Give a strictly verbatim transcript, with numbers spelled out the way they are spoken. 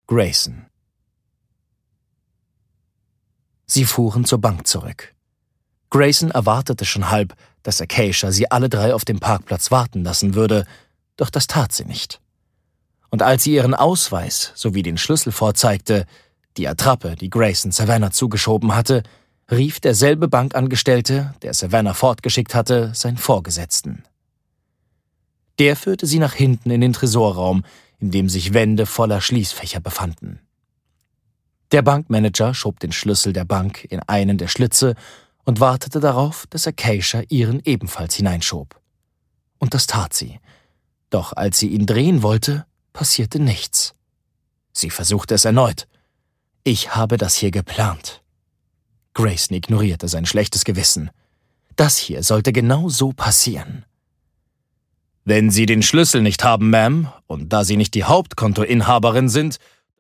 Grayson. Sie fuhren zur Bank zurück. Grayson erwartete schon halb, dass Acacia sie alle drei auf dem Parkplatz warten lassen würde, doch das tat sie nicht. Und als sie ihren Ausweis sowie den Schlüssel vorzeigte, die Attrappe, die Grayson Savannah zugeschoben hatte, rief derselbe Bankangestellte, der Savannah fortgeschickt hatte, seinen Vorgesetzten. Der führte sie nach hinten in den Tresorraum, in dem sich Wände voller Schließfächer befanden. Der Bankmanager schob den Schlüssel der Bank in einen der Schlitze und wartete darauf, dass Acacia ihren ebenfalls hineinschob. Und das tat sie. Doch als sie ihn drehen wollte, passierte nichts. Sie versuchte es erneut. »Ich habe das hier geplant.« Grayson ignorierte sein schlechtes Gewissen. Das hier sollte genau so passieren. »Wenn Sie den Schlüssel nicht haben, Ma'am, und da Sie nicht die Hauptkontoinhaberin sind,